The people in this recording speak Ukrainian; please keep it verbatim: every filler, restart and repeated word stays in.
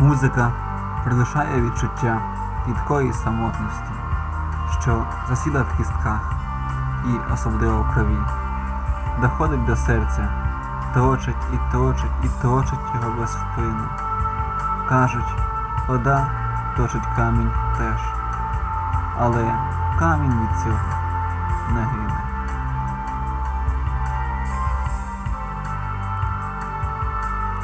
Музика прилишає відчуття гідкої самотності, що засіла в кістках і особливо в крові, доходить до серця, точить і точить і точить його безвпинно. Кажуть, вода точить камінь теж, але камінь від цього не гине.